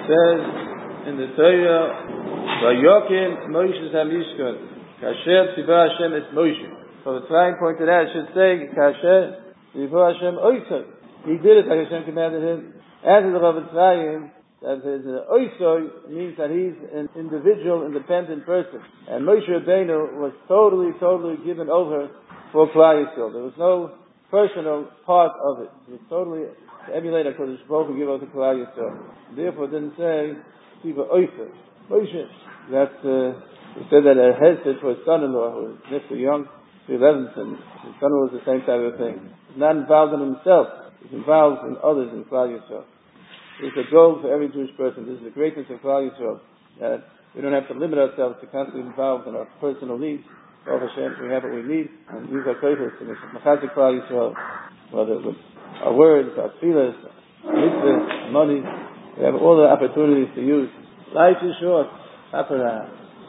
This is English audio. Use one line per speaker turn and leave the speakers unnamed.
says in the Torah, "Vayokin Moshe Hamishkan, Kasher Tzivah Hashem es Moshe." So the Tzrayim pointed out, it should say, "Kasher Tzivah Hashem Oisoi." He did it like Hashem commanded him. As the Rav Tzrayim, that his Oisoi means that he's an individual, independent person. And Moshe Rabbeinu was totally given over for Klal Yisrael. There was no personal part of it. It was totally to emulate HaKadosh Baruch Hu, give over to Klal Yisrael. Therefore, it didn't say Tzivah Oisoi. Moshe, that he said that a hesed for his son-in-law, who was Nifta young, 11, and his son-in-law was the same type of thing. He's not involved in himself. He's involved in others in Klal Yisrael. It's a goal for every Jewish person. This is the greatness of Klal Yisrael, that we don't have to limit ourselves to constantly involved in our personal needs. Baruch Hashem, we have what we need, and use our koyches to mechazik Klal Yisrael, whether with our words, our tefillas, mitzvahs, money. We have all the opportunities to use. Life is short. Happy